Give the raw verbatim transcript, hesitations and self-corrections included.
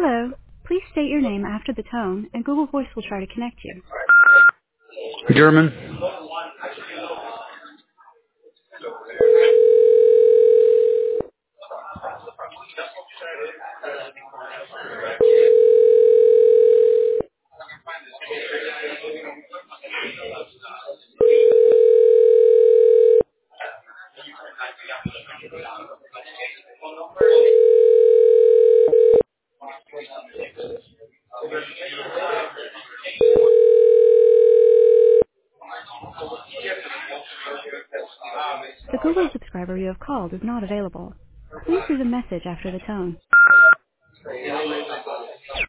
Hello. Please state your name after the tone, and Google Voice will try to connect you. German. The Google subscriber you have called is not available. Please leave a message after the tone.